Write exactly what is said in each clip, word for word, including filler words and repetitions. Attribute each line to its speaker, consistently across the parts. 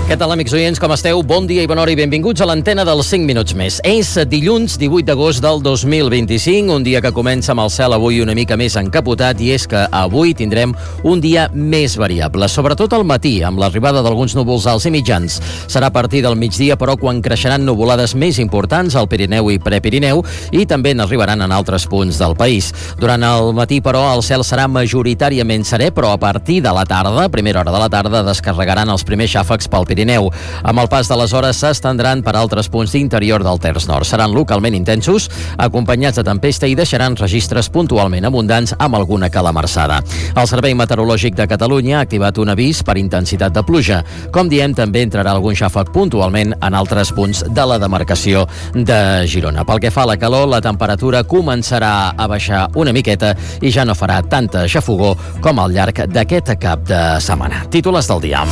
Speaker 1: Què tal, amics oients, com esteu? Bon dia i bona hora i benvinguts a l'antena dels cinc minuts més. És dilluns divuit d'agost del dos mil vint-i-cinc, un dia que comença amb el cel avui una mica més encapotat, i és que avui tindrem un dia més variable, sobretot al matí, amb l'arribada d'alguns núvols alts i mitjans. Serà a partir del migdia, però, quan creixeran nuvolades més importants al Pirineu i Prepirineu, i també n'arribaran en altres punts del país. Durant el matí, però, el cel serà majoritàriament serè, però a partir de la tarda, a primera hora de la tarda, descarregaran els primers xàfecs pel Pirineu. Amb el pas de les hores s'estendran per altres punts d'interior del terç nord. Seran localment intensos, acompanyats de tempesta, i deixaran registres puntualment abundants amb alguna calamarsada. El Servei Meteorològic de Catalunya ha activat un avís per intensitat de pluja. Com diem, també entrarà algun xàfec puntualment en altres punts de la demarcació de Girona. Pel que fa a la calor, la temperatura començarà a baixar una miqueta i ja no farà tanta xafogor com al llarg d'aquest cap de setmana. Títolars del dia.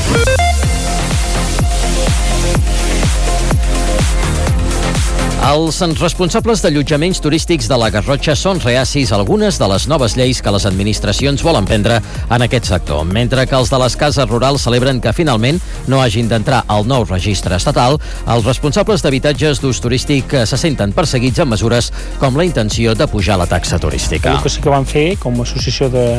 Speaker 1: Els responsables d'allotjaments turístics de la Garrotxa són reacis a algunes de les noves lleis que les administracions volen prendre en aquest sector, mentre que els de les cases rurals celebren que finalment no hagin d'entrar al nou registre estatal. Els responsables d'habitatges d'ús turístic se senten perseguits amb mesures com la intenció de pujar la taxa turística.
Speaker 2: El que sí que vam fer, com a associació de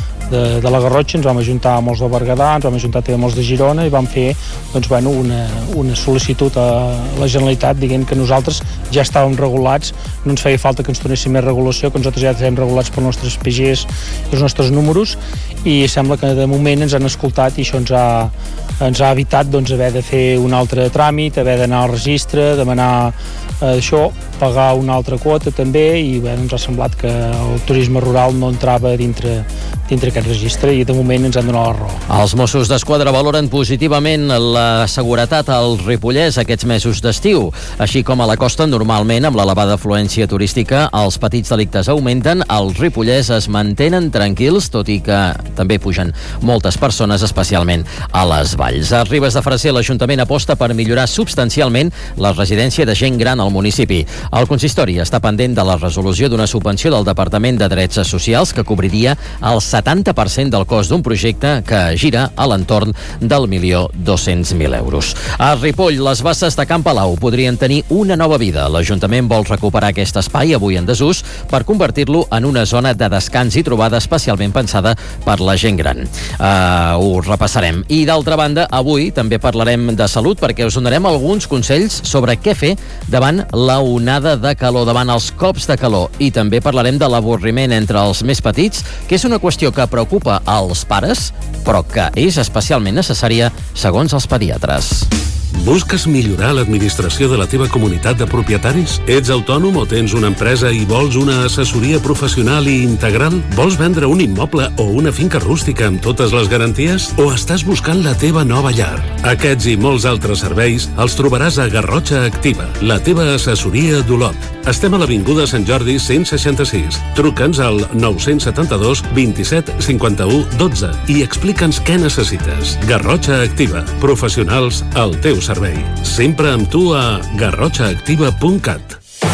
Speaker 2: De, de la Garrotxa, ens vam ajuntar amb els de Berguedà, ens vam ajuntar també amb els de Girona i vam fer doncs, bueno, una, una sol·licitud a la Generalitat dient que nosaltres ja estàvem regulats, no ens feia falta que ens donessin més regulació, que nosaltres ja estem regulats pels nostres P Gs i els nostres números, i sembla que de moment ens han escoltat i això ens ha, ens ha evitat doncs, haver de fer un altre tràmit, haver d'anar al registre, demanar eh, això, pagar una altra quota també, i bueno, ens ha semblat que el turisme rural no entrava dintre, dintre aquest registre, i de moment ens han donat la raó.
Speaker 1: Els Mossos d'Esquadra valoren positivament la seguretat al Ripollès aquests mesos d'estiu, així com a la costa. Normalment, amb l'elevada afluència turística, els petits delictes augmenten. Al Ripollès es mantenen tranquils, tot i que també pugen moltes persones, especialment a les valls. A Ribes de Freser, l'Ajuntament aposta per millorar substancialment la residència de gent gran al municipi. El consistori està pendent de la resolució d'una subvenció del Departament de Drets Socials que cobriria el setanta per cent del cost d'un projecte que gira a l'entorn del milió dos-cents mil euros. A Ripoll, les basses de Can Palau podrien tenir una nova vida. L'Ajuntament vol recuperar aquest espai, avui en desús, per convertir-lo en una zona de descans i trobada especialment pensada per la gent gran. Uh, ho repassarem. I d'altra banda, avui també parlarem de salut, perquè us donarem alguns consells sobre què fer davant la onada de calor, davant els cops de calor, i també parlarem de l'avorriment entre els més petits, que és una qüestió que preocupa als pares, però que és especialment necessària segons els pediatres.
Speaker 3: Busques millorar l'administració de la teva comunitat de propietaris? Ets autònom o tens una empresa i vols una assessoria professional i integral? Vols vendre un immoble o una finca rústica amb totes les garanties? O estàs buscant la teva nova llar? Aquests i molts altres serveis els trobaràs a Garrotxa Activa, la teva assessoria d'Olot. Estem a l'Avinguda Sant Jordi cent seixanta-sis. Truca'ns al nou set dos, vint-i-set, cinquanta-u, dotze i explica'ns què necessites. Garrotxa Activa, professionals al teu servei. Sempre amb tu a garrotxa activa punt cat.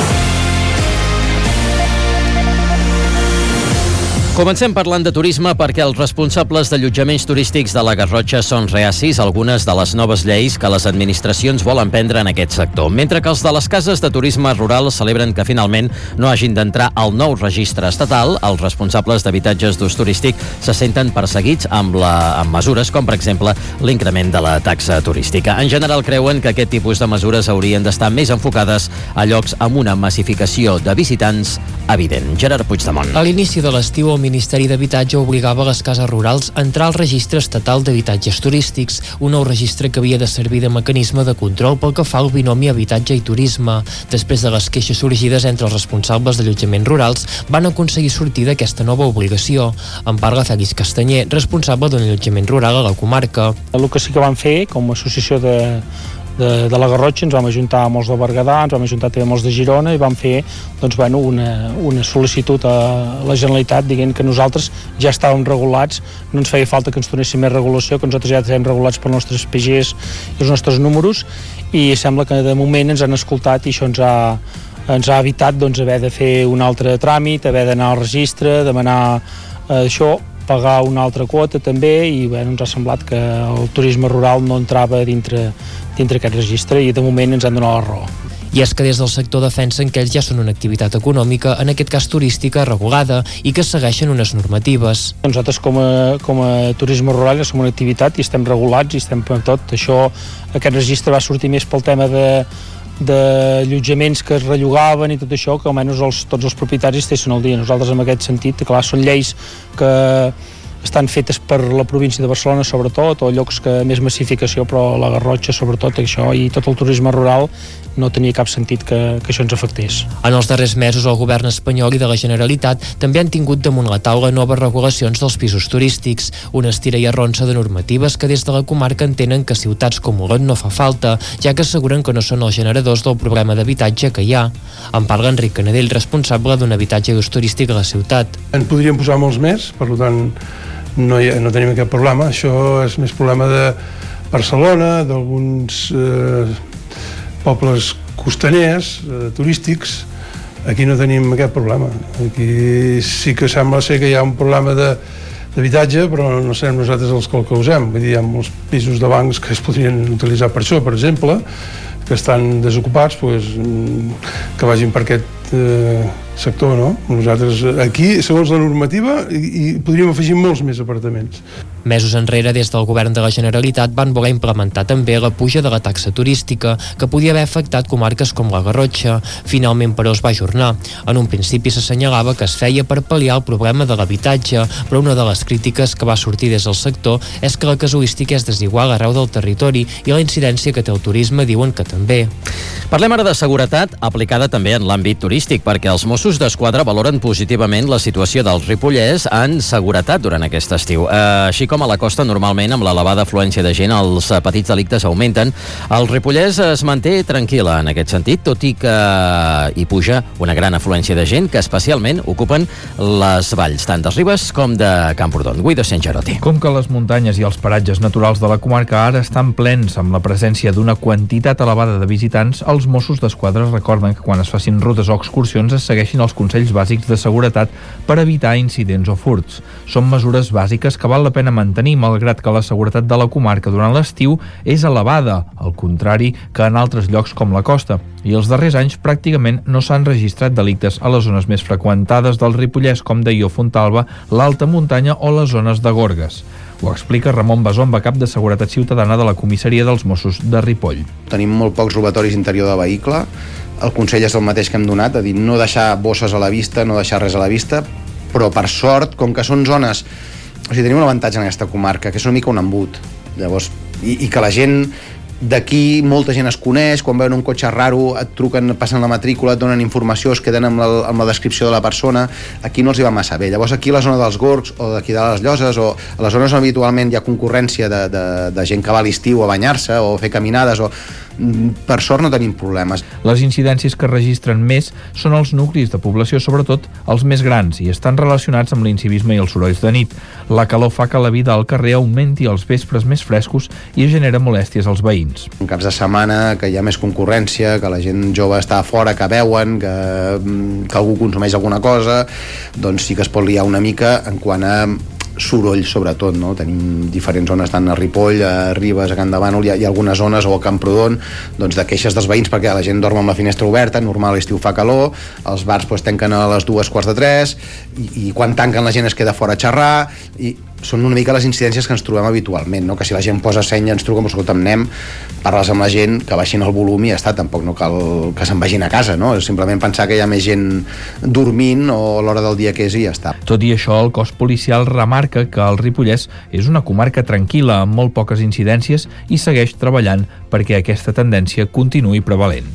Speaker 1: Comencem parlant de turisme perquè els responsables d'allotjaments turístics de la Garrotxa són reacis a algunes de les noves lleis que les administracions volen prendre en aquest sector, mentre que els de les cases de turisme rural celebren que finalment no hagin d'entrar al nou registre estatal. Els responsables d'habitatges d'ús turístic se senten perseguits amb, la, amb mesures com, per exemple, l'increment de la taxa turística. En general, creuen que aquest tipus de mesures haurien d'estar més enfocades a llocs amb una massificació de visitants evident. Gerard Puigdemont.
Speaker 4: A l'inici de l'estiu, el Ministeri d'Habitatge obligava les cases rurals a entrar al registre estatal d'habitatges turístics, un nou registre que havia de servir de mecanisme de control pel que fa al binomi habitatge i turisme. Després de les queixes sorgides entre els responsables d'allotjaments rurals, van aconseguir sortir d'aquesta nova obligació. En parla Fèlix Castanyer, responsable d'un allotjament rural a la comarca.
Speaker 2: El que sí que vam fer, com a associació de De, de la Garrotxa, ens vam ajuntar amb els de Berguedà, ens vam ajuntar també amb els de Girona i vam fer doncs, bueno, una, una sol·licitud a la Generalitat dient que nosaltres ja estàvem regulats, no ens feia falta que ens donessin més regulació, que nosaltres ja estem regulats pels nostres P Gs i els nostres números, i sembla que de moment ens han escoltat i això ens ha, ens ha evitat doncs, haver de fer un altre tràmit, haver d'anar al registre, demanar eh, això, pagar una altra quota també, i bé, ens ha semblat que el turisme rural no entrava dintre, dintre aquest registre, i de moment ens han donat la raó.
Speaker 4: I és que des del sector defensen que ells ja són una activitat econòmica, en aquest cas turística, regulada i que segueixen unes normatives.
Speaker 2: Nosaltres com a, com a turisme rural ja som una activitat i estem regulats i estem per tot. Això, aquest registre va sortir més pel tema de d'allotjaments que es rellogaven i tot això, que almenys els, tots els propietaris estessin al dia. Nosaltres en aquest sentit, clar, són lleis que estan fetes per la província de Barcelona sobretot, o llocs que més massificació, però la Garrotxa sobretot, això, i tot el turisme rural no tenia cap sentit que, que això ens afectés.
Speaker 4: En els darrers mesos el govern espanyol i de la Generalitat també han tingut damunt la taula noves regulacions dels pisos turístics, una estira i arronsa de normatives que des de la comarca entenen que a ciutats com Olot no fa falta, ja que asseguren que no són els generadors del problema d'habitatge que hi ha. En parla Enric Canadell, responsable d'un habitatge d'ús turístic a la ciutat.
Speaker 5: En podríem posar molts més, per tant no, hi ha, no tenim aquest problema. Això és més problema de Barcelona, d'alguns eh, pobles costaners, eh, turístics. Aquí no tenim aquest problema. Aquí sí que sembla ser que hi ha un problema de, d'habitatge, però no serem nosaltres els que el causem. Vull dir, hi ha molts pisos de bancs que es podrien utilitzar per això, per exemple, que estan desocupats, doncs, que vagin per aquest eh, sector, no? Nosaltres aquí, segons la normativa, i, i podríem afegir molts més apartaments.
Speaker 4: Mesos enrere, des del govern de la Generalitat van voler implementar també la puja de la taxa turística, que podia haver afectat comarques com la Garrotxa. Finalment, però, es va ajornar. En un principi s'assenyalava que es feia per pal·liar el problema de l'habitatge, però una de les crítiques que va sortir des del sector és que la casuística és desigual arreu del territori i la incidència que té el turisme diuen que també.
Speaker 1: Parlem ara de seguretat aplicada també en l'àmbit turístic, perquè els Mossos d'Esquadra valoren positivament la situació del Ripollès en seguretat durant aquest estiu. Eh, així com a la costa, normalment, amb l'elevada afluència de gent, els petits delictes augmenten. El Ripollès es manté tranquil·la en aquest sentit, tot i que hi puja una gran afluència de gent que especialment ocupen les valls, tant dels Ribes com de Camprodon. Guido Sangerotti.
Speaker 6: Com que les muntanyes i els paratges naturals de la comarca ara estan plens amb la presència d'una quantitat elevada de visitants, els Mossos d'Esquadra recorden que quan es facin rutes o excursions es segueixin els consells bàsics de seguretat per evitar incidents o furts. Són mesures bàsiques que val la pena mantenir, malgrat que la seguretat de la comarca durant l'estiu és elevada, al contrari que en altres llocs com la costa. I els darrers anys pràcticament no s'han registrat delictes a les zones més freqüentades del Ripollès, com Deió, Fontalba, l'Alta Muntanya o les zones de Gorgues. Ho explica Ramon Basomba, cap de Seguretat Ciutadana de la Comissaria dels Mossos de Ripoll.
Speaker 7: Tenim molt pocs robatoris interior de vehicle. El consell és el mateix que hem donat, a dir, no deixar bosses a la vista, no deixar res a la vista, però per sort, com que són zones... O sigui, tenim un avantatge en aquesta comarca, que és una mica un embut. Llavors, i, i que la gent d'aquí, molta gent es coneix, quan veuen un cotxe raro et truquen, passen la matrícula, et donen informació, es queden amb la, amb la descripció de la persona. Aquí no els hi va massa bé. Llavors aquí a la zona dels Gorgs o d'aquí de les Lloses o a les zones on habitualment hi ha concurrència de, de, de gent que va a l'estiu a banyar-se o a fer caminades o... per sort no tenim problemes.
Speaker 6: Les incidències que registren més són els nuclis de població, sobretot els més grans, i estan relacionats amb l'incivisme i els sorolls de nit. La calor fa que la vida al carrer augmenti els vespres més frescos i genera molèsties als veïns.
Speaker 7: En caps de setmana, que hi ha més concurrència, que la gent jove està fora, que veuen, que, que algú consumeix alguna cosa, doncs sí que es pot liar una mica en quant a soroll, sobretot, no? Tenim diferents zones, tant a Ripoll, a Ribes, a Can de Bànol, hi ha, hi ha algunes zones, o a Camprodon, doncs de queixes dels veïns perquè la gent dorm amb la finestra oberta, normal l'estiu fa calor, els bars doncs, tanquen a les dues quarts de tres, i, i quan tanquen la gent es queda fora a xerrar, i són una mica les incidències que ens trobem habitualment, no? Que si la gent posa seny ens truca, escolta, anem, parles amb la gent, que baixin el volum i ja està, tampoc no cal que se'n vagin a casa, no? És simplement pensar que hi ha més gent dormint o a l'hora del dia que és i ja està.
Speaker 6: Tot i això, el cos policial remarca que el Ripollès és una comarca tranquil·la amb molt poques incidències i segueix treballant perquè aquesta tendència continuï prevalent.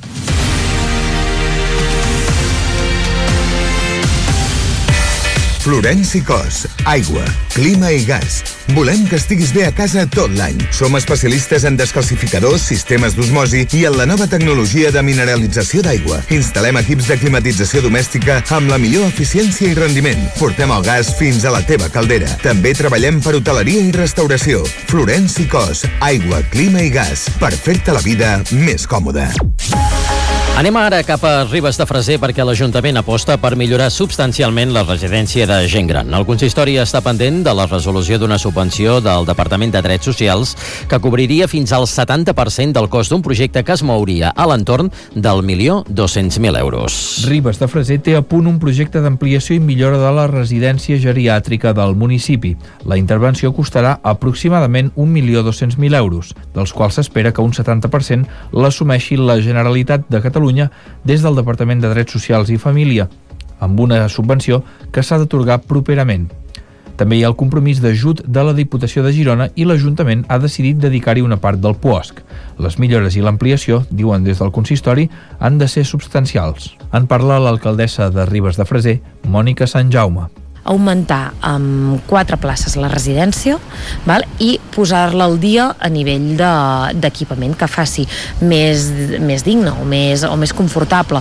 Speaker 8: Florenci Cos, aigua, clima i gas. Volem que estiguis bé a casa tot l'any. Som especialistes en descalcificadors, sistemes d'osmosi i en la nova tecnologia de mineralització d'aigua. Instal·lem equips de climatització domèstica amb la millor eficiència i rendiment. Portem el gas fins a la teva caldera. També treballem per hoteleria i restauració. Florenci Cos, aigua, clima i gas. Per fer-te la vida més còmoda.
Speaker 1: Anem ara cap a Ribes de Freser perquè l'Ajuntament aposta per millorar substancialment la residència de gent gran. El consistori està pendent de la resolució d'una subvenció del Departament de Drets Socials que cobriria fins al setanta per cent del cost d'un projecte que es mouria a l'entorn del milió dos-cents mil euros.
Speaker 6: Ribes de Freser té a punt un projecte d'ampliació i millora de la residència geriàtrica del municipi. La intervenció costarà aproximadament un milió dos-cents mil euros, dels quals s'espera que un setanta per cent l'assumeixi la Generalitat de Catalunya des del Departament de Drets Socials i Família, amb una subvenció que s'ha d'atorgar properament. També hi ha el compromís d'ajut de la Diputació de Girona i l'Ajuntament ha decidit dedicar-hi una part del puosc. Les millores i l'ampliació, diuen des del consistori, han de ser substancials. En parla l'alcaldessa de Ribes de Freser, Mònica Sant Jaume.
Speaker 9: Augmentar amb quatre places la residència, val? I posar-la al dia a nivell d'equipament de, que faci més, més digne o més, o més confortable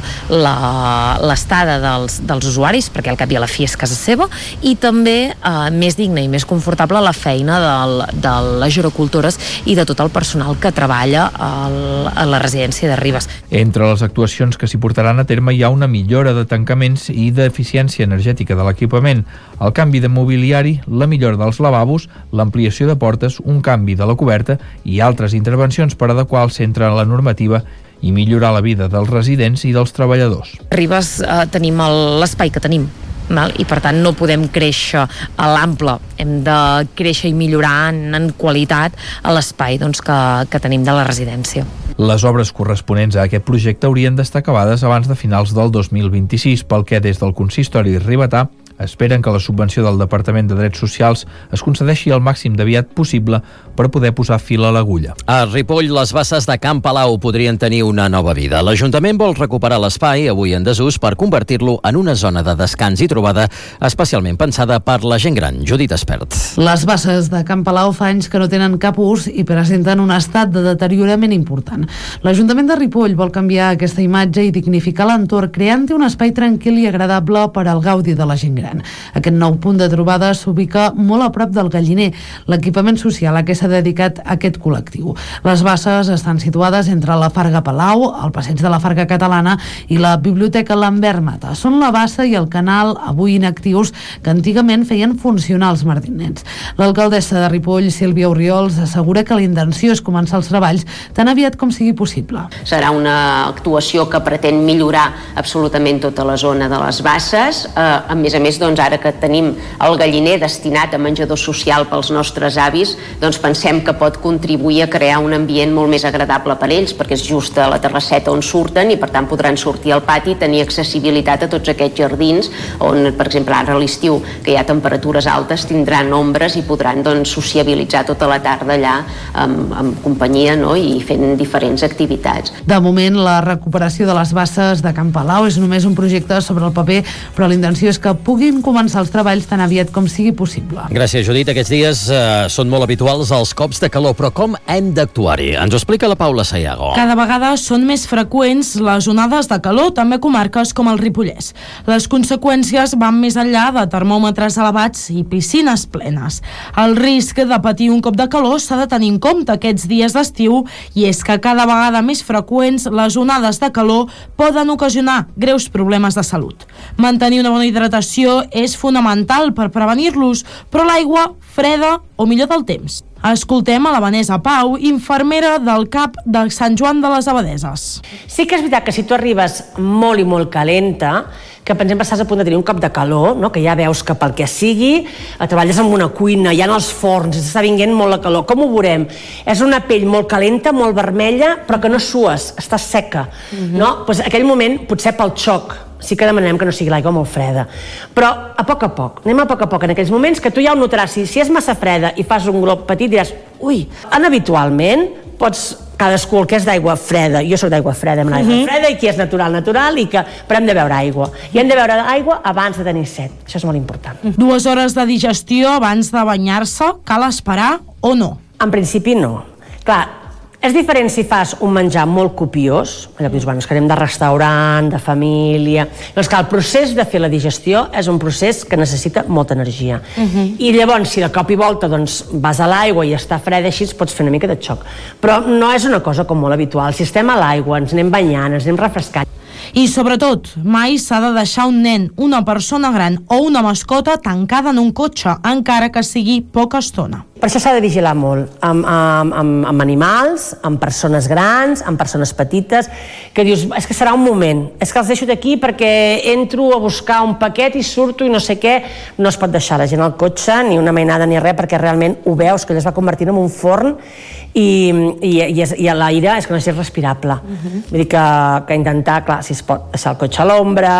Speaker 9: l'estada dels, dels usuaris, perquè al cap i a la fi és casa seva, i també eh, més digna i més confortable la feina del, de les gerocultores i de tot el personal que treballa al, a la residència de Ribes.
Speaker 6: Entre les actuacions que s'hi portaran a terme hi ha una millora de tancaments i d'eficiència energètica de l'equipament, el canvi de mobiliari, la millora dels lavabos, l'ampliació de portes, un canvi de la coberta i altres intervencions per adequar el centre a la normativa i millorar la vida dels residents i dels treballadors.
Speaker 9: A Ribes eh, tenim l'espai que tenim, val? I per tant no podem créixer a l'ample, hem de créixer i millorar en, en qualitat a l'espai doncs, que, que tenim de la residència.
Speaker 6: Les obres corresponents a aquest projecte haurien d'estar acabades abans de finals del dos mil vint-i-sis, pel que des del consistori ribetà esperen que la subvenció del Departament de Drets Socials es concedeixi el màxim d'aviat possible per poder posar fil a l'agulla.
Speaker 1: A Ripoll, les basses de Can Palau podrien tenir una nova vida. L'Ajuntament vol recuperar l'espai, avui en desús, per convertir-lo en una zona de descans i trobada especialment pensada per la gent gran. Judit Espert.
Speaker 10: Les basses de Can Palau fa anys que no tenen cap ús i presenten un estat de deteriorament important. L'Ajuntament de Ripoll vol canviar aquesta imatge i dignificar l'entorn, creant-hi un espai tranquil i agradable per al gaudi de la gent gran. Aquest nou punt de trobada s'ubica molt a prop del Galliner, l'equipament social a què s'ha dedicat aquest col·lectiu. Les basses estan situades entre la Farga Palau, el passeig de la Farga Catalana i la Biblioteca Lambert Mata. Són la bassa i el canal, avui inactius, que antigament feien funcionar els martinets. L'alcaldessa de Ripoll, Sílvia Oriols, assegura que la intenció és començar els treballs tan aviat com sigui possible.
Speaker 11: Serà una actuació que pretén millorar absolutament tota la zona de les basses, eh, a més a més doncs ara que tenim el Galliner destinat a menjador social pels nostres avis, doncs pensem que pot contribuir a crear un ambient molt més agradable per ells, perquè és just a la terrasseta on surten i per tant podran sortir al pati i tenir accessibilitat a tots aquests jardins on, per exemple, ara a l'estiu que hi ha temperatures altes, tindran ombres i podran doncs sociabilitzar tota la tarda allà amb, amb companyia, no? I fent diferents activitats.
Speaker 10: De moment, la recuperació de les basses de Can Palau és només un projecte sobre el paper, però la intenció és que pugui començar els treballs tan aviat com sigui possible.
Speaker 1: Gràcies, Judit. Aquests dies eh, són molt habituals els cops de calor, però com hem d'actuar-hi? Ens ho explica la Paula Sayago.
Speaker 12: Cada vegada són més freqüents les onades de calor, també a comarques com el Ripollès. Les conseqüències van més enllà de termòmetres elevats i piscines plenes. El risc de patir un cop de calor s'ha de tenir en compte aquests dies d'estiu i és que cada vegada més freqüents les onades de calor poden ocasionar greus problemes de salut. Mantenir una bona hidratació és fonamental per prevenir-los, però l'aigua freda o millor del temps. Escoltem a la Vanessa Pau, infermera del C A P de Sant Joan de les Abadeses.
Speaker 13: Sí que és veritat que si tu arribes molt i molt calenta, que per exemple estàs a punt de tenir un cop de calor, no? Que ja veus que pel que sigui, treballes en una cuina, hi ha els forns, està vinguent molt la calor. Com ho veurem? És una pell molt calenta, molt vermella, però que no sues, estàs seca. Uh-huh. No? Pues aquell moment, potser pel xoc, sí que demanem que no sigui l'aigua molt freda. Però a poc a poc, anem a poc a poc en aquells moments que tu ja ho notaràs. Si, si és massa freda i fas un glob petit, diràs, ui, en habitualment pots cadascú el que és d'aigua freda, jo soc d'aigua freda, amb l'aigua uh-huh. freda, i qui és natural, natural, i que, però hem de beure aigua. I hem de beure aigua abans de tenir set. Això és molt important.
Speaker 12: Uh-huh. Dues hores de digestió abans de banyar-se, cal esperar o no?
Speaker 13: En principi no. Clar, És diferent si fas un menjar molt copiós, allò que dius, bueno, és que anem de restaurant, de família... Doncs que el procés de fer la digestió és un procés que necessita molta energia. Uh-huh. I llavors, si de cop i volta doncs, vas a l'aigua i està freda així, pots fer una mica de xoc. Però no és una cosa com molt habitual. Si estem a l'aigua, ens anem banyant, ens anem refrescant.
Speaker 12: I, sobretot, mai s'ha de deixar un nen, una persona gran o una mascota tancada en un cotxe, encara que sigui poca estona.
Speaker 13: Per això s'ha de vigilar molt, amb, amb, amb, amb animals, amb persones grans, amb persones petites, que dius, és que serà un moment, és que els deixo d'aquí perquè entro a buscar un paquet i surto i no sé què. No es pot deixar la gent al cotxe, ni una mainada ni res, perquè realment ho veus, que ella es va convertint en un forn i, i, i, és, i l'aire és que no és respirable. Uh-huh. Vull dir que, que intentar, clar, si es pot deixar el cotxe a l'ombra,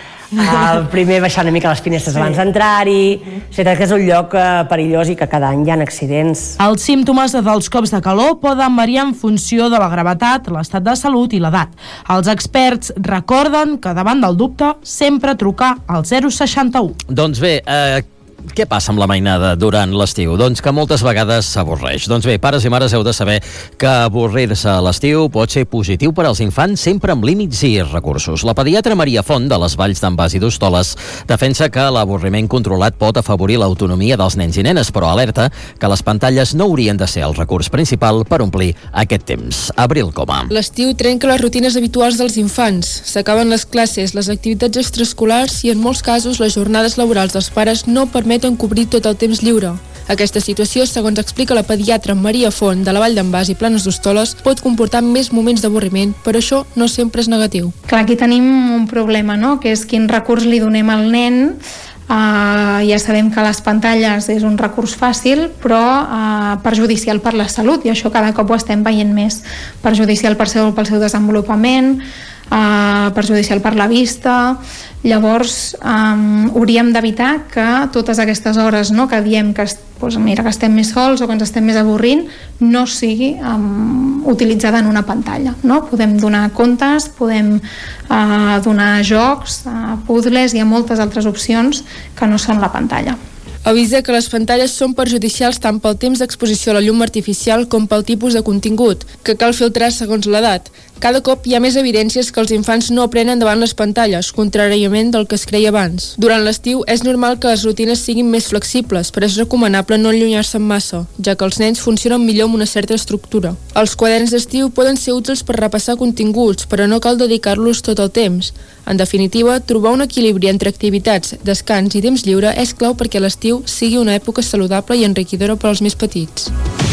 Speaker 13: el primer baixar una mica les finestres sí. abans d'entrar-hi, o sigui, que és un lloc eh, perillós i que cada any hi ha accidents.
Speaker 12: Els símptomes dels cops de calor poden variar en funció de la gravetat, l'estat de salut i l'edat. Els experts recorden que davant del dubte sempre trucar al zero seixanta u.
Speaker 1: Doncs bé, eh, què passa amb la mainada durant l'estiu? Doncs que moltes vegades s'avorreix. Doncs bé, pares i mares heu de saber que avorrir-se a l'estiu pot ser positiu per als infants, sempre amb límits i recursos. La pediatra Maria Font, de les Valls d'en Bas i d'Hostoles, defensa que l'avorriment controlat pot afavorir l'autonomia dels nens i nenes, però alerta que les pantalles no haurien de ser el recurs principal per omplir aquest temps. Abril Coma.
Speaker 14: L'estiu trenca les rutines habituals dels infants. S'acaben les classes, les activitats extraescolars i, en molts casos, les jornades laborals dels pares no permeten en cobrir tot el temps lliure. Aquesta situació, segons explica la pediatra Maria Font, de la Vall d'en Bas i Planes d'Hostoles, pot comportar més moments d'avorriment, però això no sempre és negatiu.
Speaker 15: Clar, aquí tenim un problema, no?, que és quin recurs li donem al nen. Uh, ja sabem que les pantalles és un recurs fàcil, però uh, perjudicial per la salut, i això cada cop ho estem veient més. Perjudicial pel seu, pel seu desenvolupament, Uh, perjudicial per la vista. Llavors um, hauríem d'evitar que totes aquestes hores, no, que diem que, doncs, mira, que estem més sols o que ens estem més avorrint, no sigui um, utilitzada en una pantalla, no? Podem donar contes, podem uh, donar jocs, uh, puzzles, hi ha moltes altres opcions que no són la pantalla.
Speaker 14: Avisa que les pantalles són perjudicials tant pel temps d'exposició a la llum artificial com pel tipus de contingut, que cal filtrar segons l'edat. Cada cop hi ha més evidències que els infants no aprenen davant les pantalles, contràriament del que es creia abans. Durant l'estiu és normal que les rutines siguin més flexibles, però és recomanable no allunyar-se'n massa, ja que els nens funcionen millor amb una certa estructura. Els quaderns d'estiu poden ser útils per repassar continguts, però no cal dedicar-los tot el temps. En definitiva, trobar un equilibri entre activitats, descans i temps lliure és clau perquè l'estiu sigui una època saludable i enriquidora per als més petits.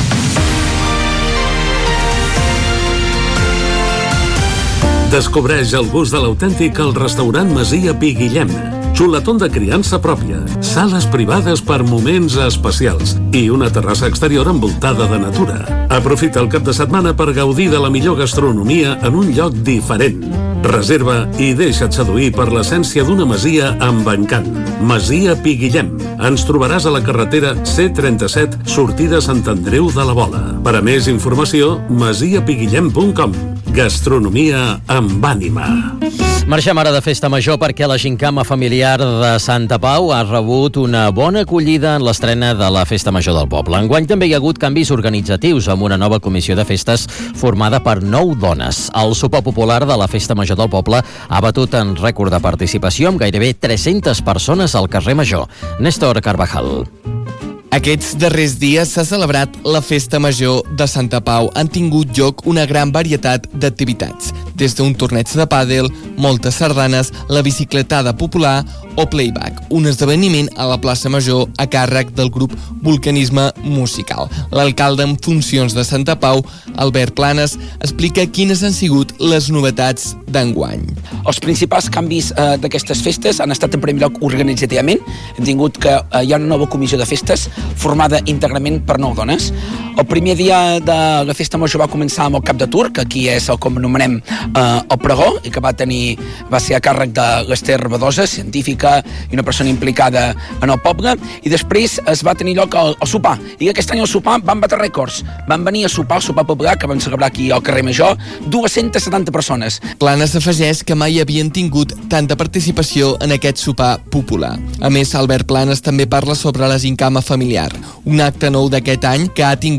Speaker 3: Descobreix el gust de l'autèntic al restaurant Masia Pi Guillem. Xuletón de criança pròpia, sales privades per moments especials i una terrassa exterior envoltada de natura. Aprofita el cap de setmana per gaudir de la millor gastronomia en un lloc diferent. Reserva i deixa't seduir per l'essència d'una masia amb encant. Masia Pi Guillem. Ens trobaràs a la carretera C trenta-set, sortida Sant Andreu de la Vola. Per a més informació, masia pi guillem punt com. Gastronomia amb ànima.
Speaker 1: Marxem ara de Festa Major perquè la gincama familiar de Santa Pau ha rebut una bona acollida en l'estrena de la Festa Major del poble. Enguany també hi ha hagut canvis organitzatius amb una nova comissió de festes formada per nou dones. El sopar popular de la Festa Major del poble ha batut en rècord de participació amb gairebé tres-centes persones al carrer Major. Néstor Carvajal.
Speaker 16: Aquests darrers dies s'ha celebrat la Festa Major de Santa Pau. Han tingut lloc una gran varietat d'activitats, des d'un torneig de pàdel, moltes sardanes, la bicicletada popular o playback, un esdeveniment a la plaça Major a càrrec del grup Vulcanisme Musical. L'alcalde en funcions de Santa Pau, Albert Planes, explica quines han sigut les novetats d'enguany.
Speaker 17: Els principals canvis eh, d'aquestes festes han estat en primer lloc organitzativament. Hem tingut que eh, hi ha una nova comissió de festes formada íntegrament per nou dones. El primer dia de la Festa Major va començar amb el cap de turc, que aquí és el com anomenem eh, el pregó, i que va tenir va ser a càrrec de l'Ester Badosa, científica i una persona implicada en el poble, i després es va tenir lloc el, el sopar, i aquest any el sopar van batre rècords. Van venir a sopar, el sopar popular, que van celebrar aquí al carrer Major, dues-centes setanta persones.
Speaker 16: Planes afegeix que mai havien tingut tanta participació en aquest sopar popular. A més, Albert Planes també parla sobre la gincama familiar, un acte nou d'aquest any que ha tingut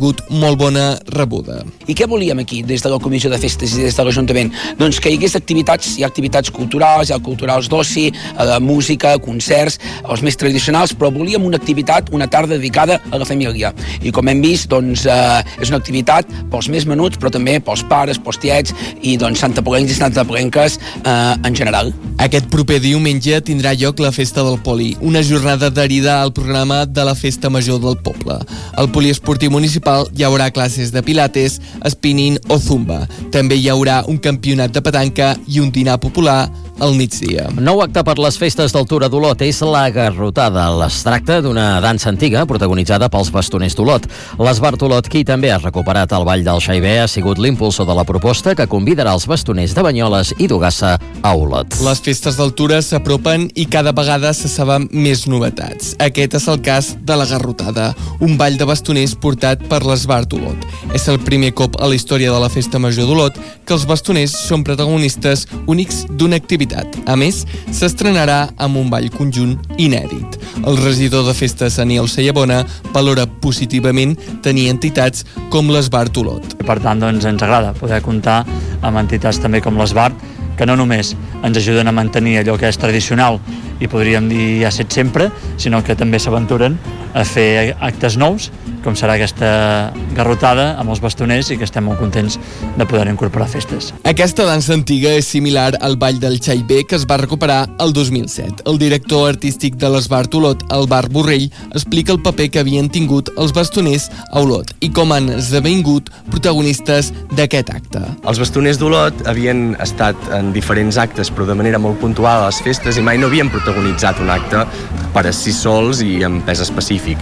Speaker 16: tingut molt bona rebuda.
Speaker 17: I què volíem aquí, des de la Comissió de Festes i des de l'Ajuntament? Doncs que hi hagués activitats, hi ha activitats culturals, hi ha culturals d'oci, eh, música, concerts, els més tradicionals, però volíem una activitat, una tarda dedicada a la família. I com hem vist, doncs, eh, és una activitat pels més menuts, però també pels pares, pels tiets i doncs santapolencs i santapolenques eh, en general.
Speaker 16: Aquest proper diumenge tindrà lloc la Festa del Poli, una jornada adherida al programa de la Festa Major del poble. Al poliesportiu municipal hi haurà classes de pilates, spinning o zumba. També hi haurà un campionat de petanca i un dinar popular al migdia.
Speaker 1: Nou acte per les festes del Tura d'Olot és la Garrotada. Es tracta d'una dansa antiga protagonitzada pels bastoners d'Olot. L'Esbart Olot, qui també ha recuperat el Ball del Xaibé, ha sigut l'impulsor de la proposta que convidarà els bastoners de Banyoles i d'Ogassa a Olot.
Speaker 16: Les festes del Tura s'apropen i cada vegada se saben més novetats. Aquest és el cas de la Garrotada, un ball de bastoners portat per l'Esbart Olot. És el primer cop a la història de la Festa Major d'Olot que els bastoners són protagonistes únics d'una activitat. A més, s'estrenarà amb un ball conjunt inèdit. El regidor de festes, Aniol Sallabona, valora positivament tenir entitats com l'Esbart Olot.
Speaker 18: Per tant, doncs, ens agrada poder comptar amb entitats també com l'Esbart, que no només ens ajuden a mantenir allò que és tradicional i podríem dir ja set sempre, sinó que també s'aventuren a fer actes nous, com serà aquesta garrotada amb els bastoners i que estem molt contents de poder incorporar festes.
Speaker 16: Aquesta dansa antiga és similar al Ball del Xaibé que es va recuperar el dos mil set. El director artístic de l'Esbart Olot, Albert Borrell, explica el paper que havien tingut els bastoners a Olot i com han esdevingut protagonistes d'aquest acte.
Speaker 19: Els bastoners d'Olot havien estat en diferents actes però de manera molt puntual a les festes i mai no havien protagonitzat un acte per a si sols i amb pes específic.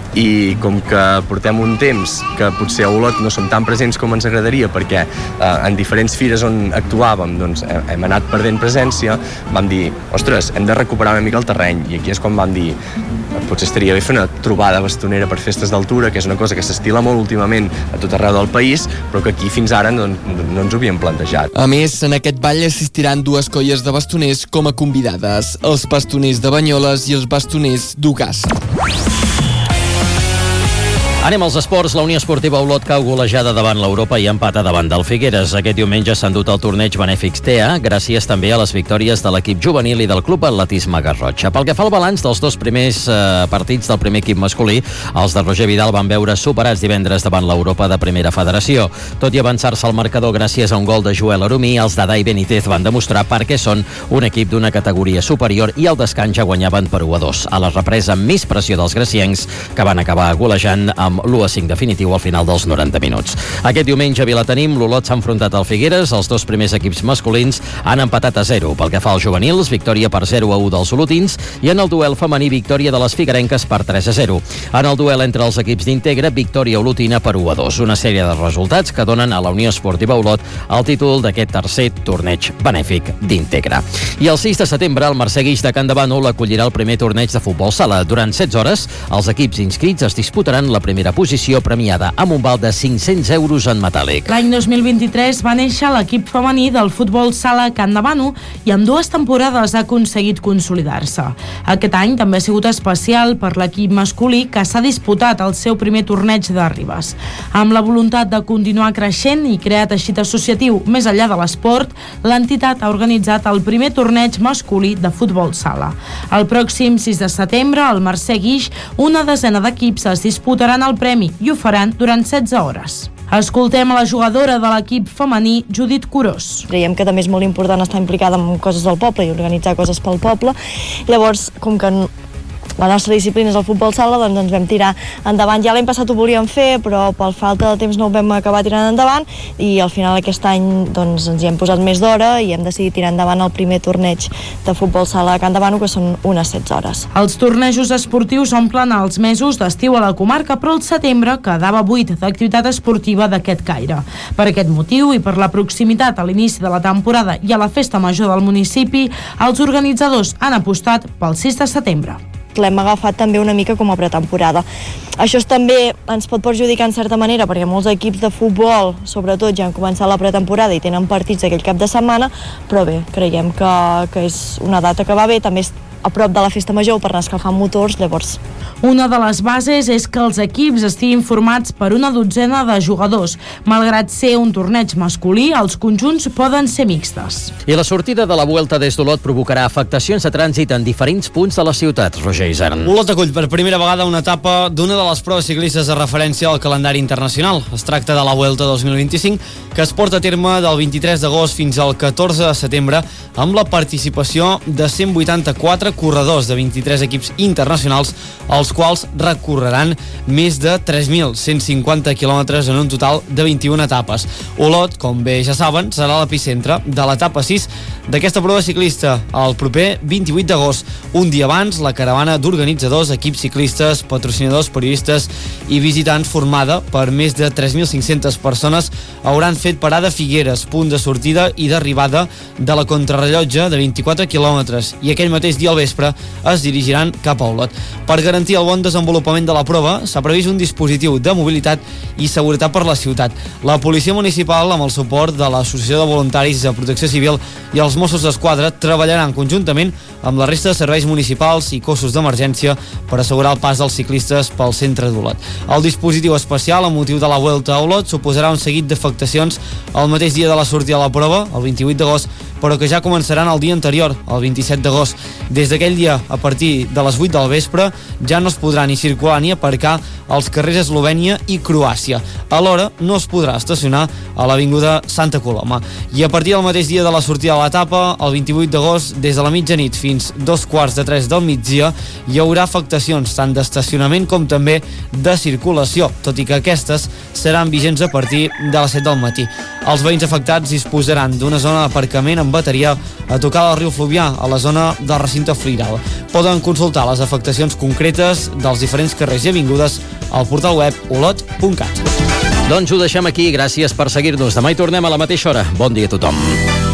Speaker 19: I com que portem un temps que potser a Olot no som tan presents com ens agradaria perquè eh, en diferents fires on actuàvem doncs, hem anat perdent presència, vam dir, ostres, hem de recuperar una mica el terreny, i aquí és quan vam dir potser estaria bé fer una trobada bastonera per festes d'altura, que és una cosa que s'estila molt últimament a tot arreu del país, però que aquí fins ara no, no ens ho havíem plantejat.
Speaker 16: A més, en aquest ball assistiran dues colles de bastoners com a convidades, els bastoners de Banyoles i els bastoners d'Ogassa.
Speaker 1: Anem als esports. La Unió Esportiva Olot cau golejada davant l'Europa i empata davant del Figueres. Aquest diumenge s'han dut el torneig benèfic T E A, gràcies també a les victòries de l'equip juvenil i del Club Atletisme Garrotxa. Pel que fa al balanç dels dos primers eh, partits del primer equip masculí, els de Roger Vidal van veure superats divendres davant l'Europa de Primera Federació. Tot i avançar-se al marcador gràcies a un gol de Joel Aromí, els de Dai Benítez van demostrar per què són un equip d'una categoria superior i al descans ja guanyaven per u a dos. A la represa amb més pressió dels graciencs, que van acabar golejant amb l'u a cinc definitiu al final dels noranta minuts. Aquest diumenge a Vilatenim, l'Olot s'ha enfrontat al Figueres, els dos primers equips masculins han empatat a zero. Pel que fa als juvenils, victòria per zero a u dels olotins i en el duel femení, victòria de les figuerenques per tres a zero. En el duel entre els equips d'Integra, victòria olotina per u a dos. Una sèrie de resultats que donen a la Unió Esportiva Olot el títol d'aquest tercer torneig benèfic d'Integra. I el sis de setembre, el Mercè Guix de Can de Bànol acollirà el primer torneig de futbol sala. Durant setze hores, els equips inscrits es disputaran la primera posició premiada amb un val de cinc-cents euros en metàl·lic.
Speaker 12: L'any dos mil vint-i-tres va néixer l'equip femení del futbol sala Can de Bànol i amb dues temporades ha aconseguit consolidar-se. Aquest any també ha sigut especial per l'equip masculí que s'ha disputat el seu primer torneig de Ribes. Amb la voluntat de continuar creixent i crear teixit associatiu més enllà de l'esport, l'entitat ha organitzat el primer torneig masculí de futbol sala. El pròxim sis de setembre, al Mercè Guix, una desena d'equips es disputaran el premi i ho faran durant setze hores. Escoltem a la jugadora de l'equip femení, Judit Curós.
Speaker 20: Creiem que també és molt important estar implicada en coses del poble i organitzar coses pel poble. Llavors, com que la nostra disciplina és el futbol sala, doncs ens vam tirar endavant. Ja l'any passat ho volíem fer, però per falta de temps no ho vam acabar tirant endavant i al final aquest any doncs, ens hi hem posat més d'hora i hem decidit tirar endavant el primer torneig de futbol sala a Can de Bànol, que són unes setze hores.
Speaker 12: Els tornejos esportius omplen els mesos d'estiu a la comarca, però el setembre quedava buit d'activitat esportiva d'aquest caire. Per aquest motiu i per la proximitat a l'inici de la temporada i a la festa major del municipi, els organitzadors han apostat pel sis de setembre.
Speaker 20: L'hem agafat també una mica com a pretemporada. Això també ens pot perjudicar en certa manera perquè molts equips de futbol, sobretot, ja han començat la pretemporada i tenen partits aquell cap de setmana, però bé, creiem que, que és una data que va bé. També a prop de la festa major per anar escalfant motors, llavors...
Speaker 12: Una de les bases és que els equips estiguin formats per una dotzena de jugadors. Malgrat ser un torneig masculí, els conjunts poden ser mixtes.
Speaker 1: I la sortida de la Vuelta des d'Olot provocarà afectacions de trànsit en diferents punts de la ciutat. Roger Isern.
Speaker 21: Olot acull per primera vegada una etapa d'una de les proves ciclistes de referència al calendari internacional. Es tracta de la Vuelta dos mil vint-i-cinc, que es porta a terme del vint-i-tres d'agost fins al catorze de setembre, amb la participació de cent vuitanta-quatre corredors de vint-i-tres equips internacionals, els quals recorreran més de tres mil cent cinquanta quilòmetres en un total de vint-i-una etapes. Olot, com bé ja saben, serà l'epicentre de l'etapa sis d'aquesta prova ciclista el proper vint-i-vuit d'agost. Un dia abans, la caravana d'organitzadors, equips ciclistes, patrocinadors, periodistes i visitants formada per més de tres mil cinc-centes persones hauran fet parada a Figueres, punt de sortida i d'arribada de la contrarrellotge de vint-i-quatre quilòmetres, i aquell mateix dia al vespre es dirigiran cap a Olot. Per garantir el bon desenvolupament de la prova, s'ha previst un dispositiu de mobilitat i seguretat per la ciutat. La policia municipal, amb el suport de l'Associació de Voluntaris de Protecció Civil i els Mossos d'Esquadra, treballaran conjuntament amb la resta de serveis municipals i cossos d'emergència per assegurar el pas dels ciclistes pel centre d'Olot. El dispositiu especial, amb motiu de la Vuelta a Olot, suposarà un seguit d'afectacions el mateix dia de la sortida de la prova, el vint-i-vuit d'agost, però que ja començaran el dia anterior, el vint-i-set d'agost. Des d'aquell dia, a partir de les vuit del vespre, ja no es podrà ni circular ni aparcar als carrers Eslovènia i Croàcia. Alhora, no es podrà estacionar a l'Avinguda Santa Coloma. I a partir del mateix dia de la sortida de l'etapa, el vint-i-vuit d'agost, des de la mitjanit fins dos quarts de tres del migdia, hi haurà afectacions tant d'estacionament com també de circulació, tot i que aquestes seran vigents a partir de les set del matí. Els veïns afectats disposaran d'una zona d'aparcament amb bateria a tocar del riu Fluvià, a la zona del recinte Fluvial. Poden consultar les afectacions concretes dels diferents carrers i avingudes al portal web olot punt cat.
Speaker 1: Doncs ho deixem aquí. Gràcies per seguir-nos. Demà hi tornem a la mateixa hora. Bon dia a tothom.